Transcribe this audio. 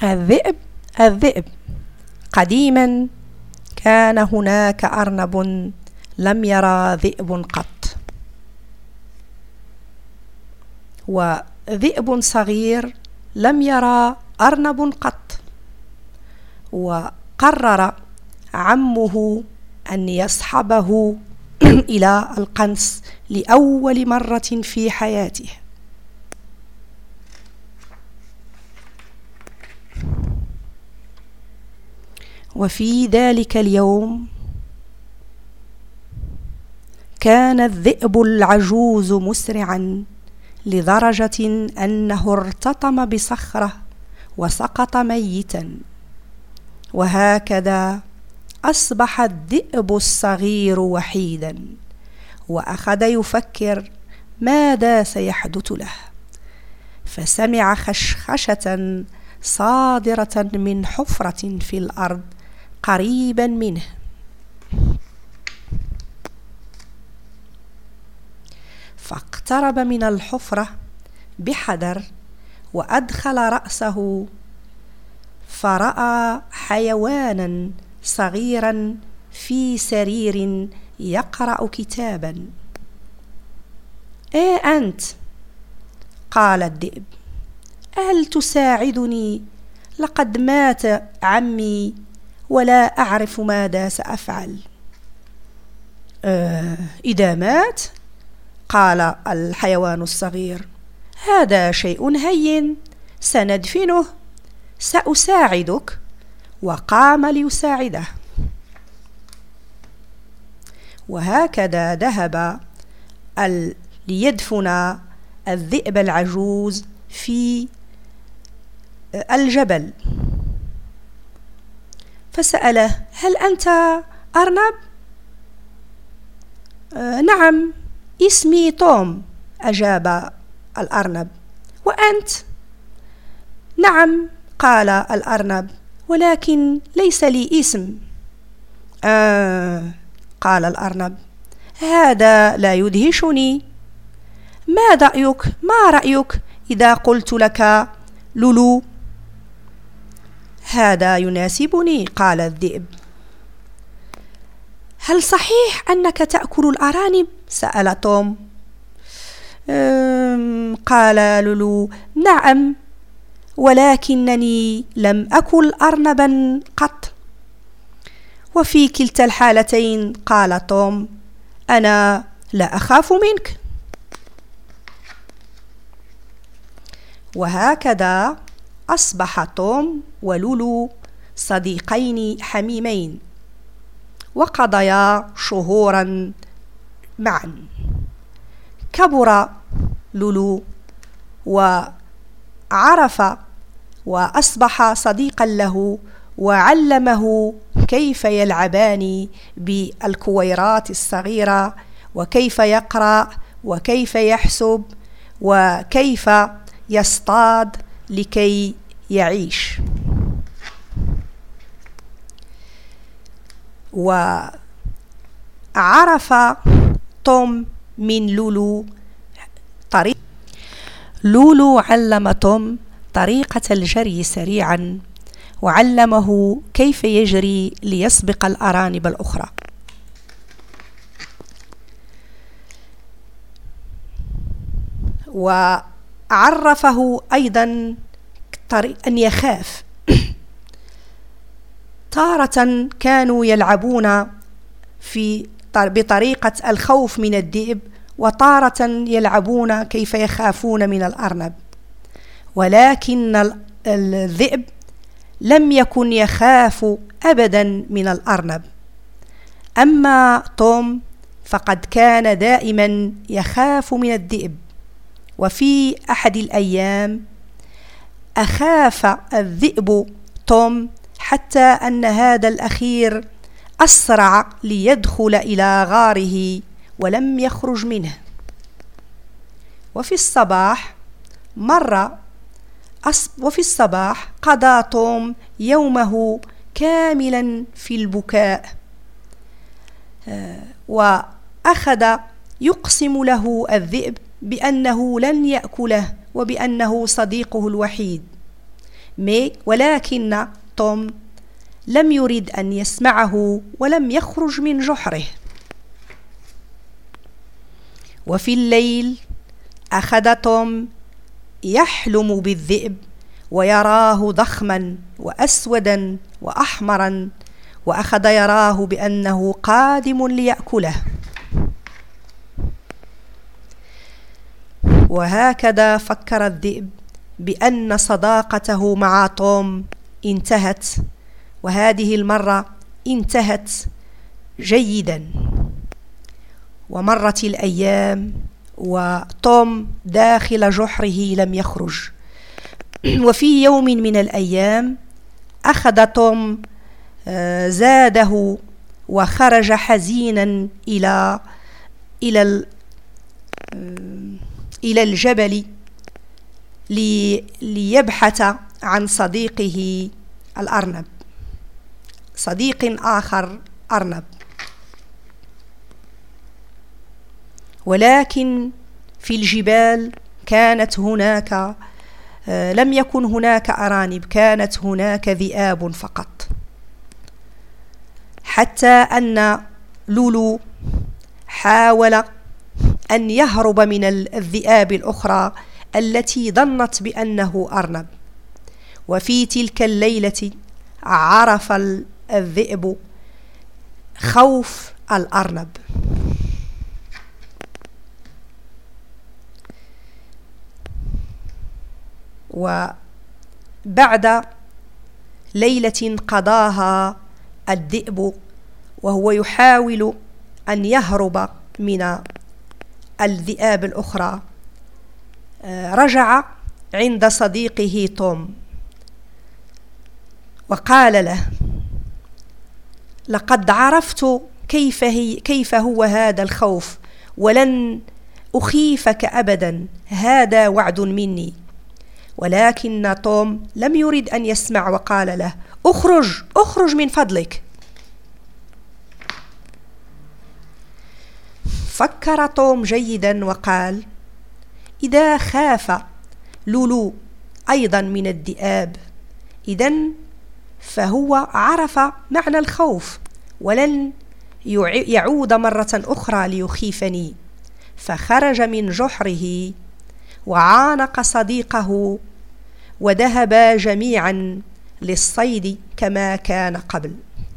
الذئب. قديما كان هناك أرنب لم يرى ذئب قط، وذئب صغير لم يرى أرنب قط، وقرر عمه أن يصحبه إلى القنص لأول مرة في حياته. وفي ذلك اليوم كان الذئب العجوز مسرعا لدرجة أنه ارتطم بصخرة وسقط ميتا، وهكذا أصبح الذئب الصغير وحيدا، وأخذ يفكر ماذا سيحدث له، فسمع خشخشة صادرة من حفرة في الأرض قريبا منه، فاقترب من الحفرة بحذر وأدخل رأسه، فرأى حيوانا صغيرا في سرير يقرأ كتابا. إيه أنت؟ قال الذئب، هل تساعدني؟ لقد مات عمي ولا أعرف ماذا سأفعل. إذا مات، قال الحيوان الصغير، هذا شيء هين، سندفنه، سأساعدك. وقام ليساعده، وهكذا ذهب ليدفن الذئب العجوز في الجبل. فسأله، هل أنت أرنب؟ نعم، اسمي توم، أجاب الأرنب. وأنت؟ نعم، قال الأرنب، ولكن ليس لي اسم. قال الأرنب، هذا لا يدهشني. ما رأيك إذا قلت لك لولو؟ هذا يناسبني، قال الذئب. هل صحيح أنك تأكل الأرانب؟ سأل توم. قال لولو، نعم، ولكنني لم أكل أرنبا قط. وفي كلتا الحالتين، قال توم، أنا لا أخاف منك. وهكذا أصبح توم ولولو صديقين حميمين، وقضيا شهورا معا. كبر لولو وعرف وأصبح صديقا له، وعلمه كيف يلعبان بالكويرات الصغيرة، وكيف يقرأ، وكيف يحسب، وكيف يصطاد لكي يعيش. وعرف توم من لولو لولو علم توم طريقة الجري سريعا، وعلمه كيف يجري ليسبق الأرانب الأخرى. وعرفه أيضا أن يخاف. تارة كانوا يلعبون بطريقة الخوف من الذئب، وتارة يلعبون كيف يخافون من الأرنب، ولكن الذئب لم يكن يخاف أبدا من الأرنب. أما توم فقد كان دائما يخاف من الذئب. وفي أحد الأيام أخاف الذئب توم، حتى أن هذا الأخير أسرع ليدخل إلى غاره ولم يخرج منه. وفي الصباح قضى توم يومه كاملا في البكاء، وأخذ يقسم له الذئب بأنه لن يأكله، وبأنه صديقه الوحيد. ولكن توم لم يرد أن يسمعه ولم يخرج من جحره. وفي الليل أخذ توم يحلم بالذئب ويراه ضخما وأسودا وأحمرا، وأخذ يراه بأنه قادم ليأكله. وهكذا فكر الذئب بأن صداقته مع توم انتهت، وهذه المرة انتهت جيدا. ومرت الأيام وتوم داخل جحره لم يخرج. وفي يوم من الأيام أخذ توم زاده وخرج حزينا إلى الجبل ليبحث عن صديقه الأرنب، صديق آخر أرنب. ولكن في الجبال كانت هناك لم يكن هناك أرانب، كانت هناك ذئاب فقط، حتى أن لولو حاول أن يهرب من الذئاب الأخرى التي ظنت بأنه أرنب. وفي تلك الليلة عرف الذئب خوف الأرنب. وبعد ليلة قضاها الذئب وهو يحاول أن يهرب من الذئاب الأخرى، رجع عند صديقه توم وقال له: لقد عرفت كيف هو هذا الخوف، ولن أخيفك أبدا، هذا وعد مني. ولكن توم لم يرد أن يسمع وقال له: اخرج من فضلك. فكر توم جيدا وقال: إذا خاف لولو أيضا من الذئاب، إذن فهو عرف معنى الخوف ولن يعود مرة أخرى ليخيفني. فخرج من جحره وعانق صديقه، وذهبا جميعا للصيد كما كان قبل.